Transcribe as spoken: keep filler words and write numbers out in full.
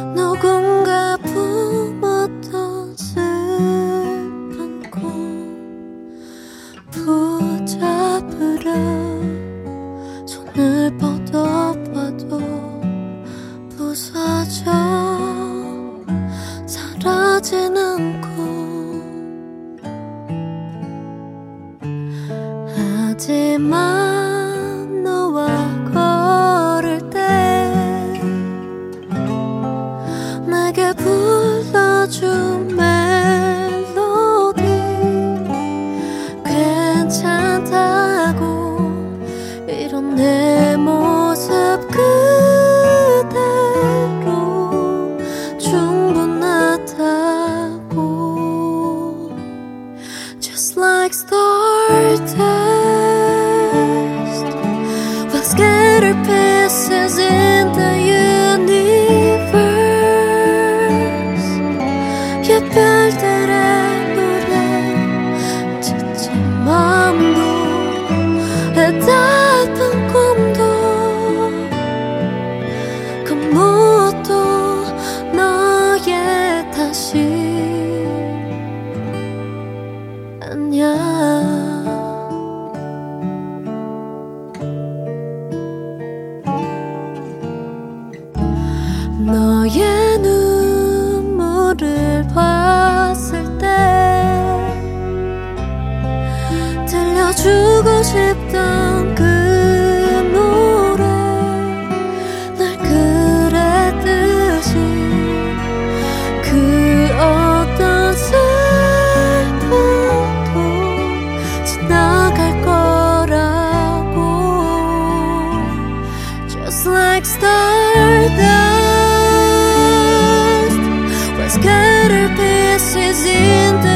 누군가 품었던 슬픈 꿈 붙잡으려 손을 뻗어봐도 부서져 사라지는 꿈. 하지만 너와 걸을 때 내게 불러준 멜로디 괜찮다고 이런 내 모습 그대로 충분하다고. Just like stardust, we'll scatter pieces in the universe. 이 별들의 노래 지친 마음도 해답은 꿈도 그 무엇도 너의 탓이 아니야. 너의 눈물을 봤을 때 들려주고 싶던 그 노래 날 그랬듯이 그 어떤 슬픔도 지나갈 거라고. Just like stardust, we'll scatter pieces in the